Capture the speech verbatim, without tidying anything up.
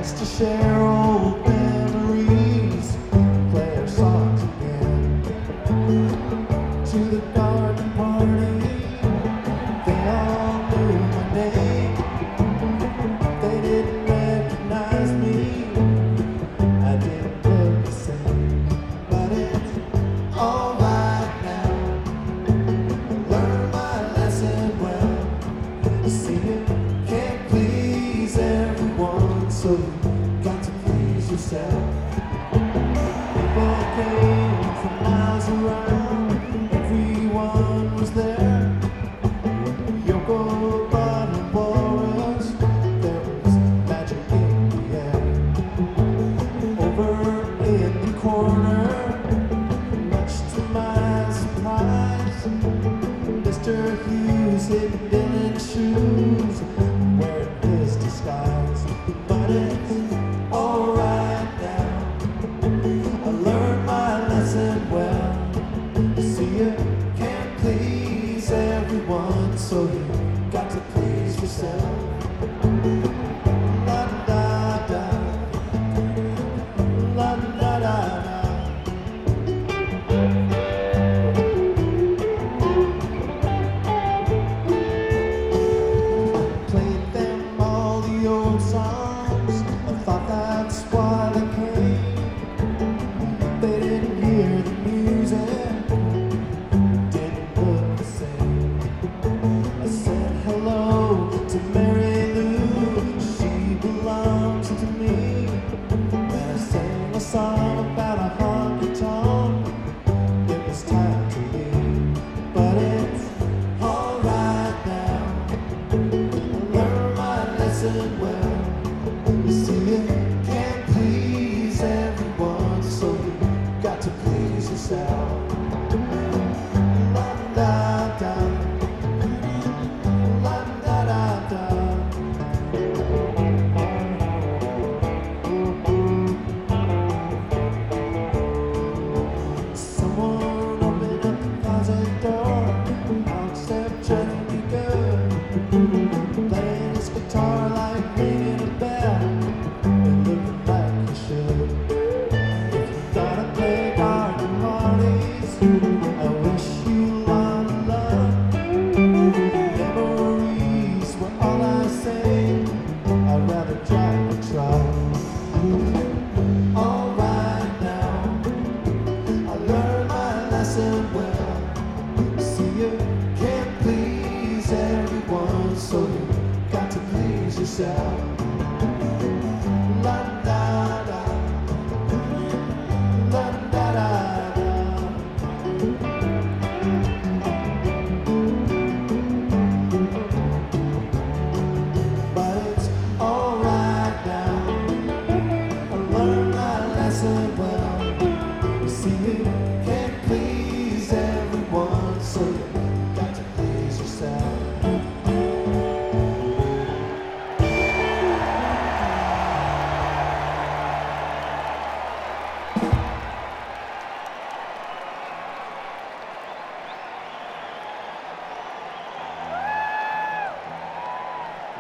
chance to share old memories, play our songs again. To the garden party, they all knew my name. They didn't recognize me, I didn't look the same. But it's alright now, I learned my lesson well. See, you can't please everyone, so you got to please yourself. People came from miles around, everyone was there. Yoko, Bud, and Boris, there was magic in the air. Over in the corner, much to my surprise, Mister Hughes hidden in his shoes, wearing his disguise. But it's alright now, I learned my lesson well. See, you can't please everyone, so you got to please yourself. La da da, la da da da. Played them all the old songs, I thought that's why they came. They didn't hear the music, didn't look the same. I said hello to Mary Lou, she belongs to me. And I sang a song about a honky tonk, it was time to leave. But it's alright now, learn my lesson well. You see, you can't please everyone, so you got to please yourself. La da da, la da da da. Someone open up the closet door, I'll accept Johnny be good. Playing his guitar like ringing a bell, and looking like you should. If you gotta play garden parties, I wish you a lot of luck. Memories were all I say, I'd rather drive a truck. Alright now, I learned my lesson well. See, you can't please everyone, so you got to please yourself. La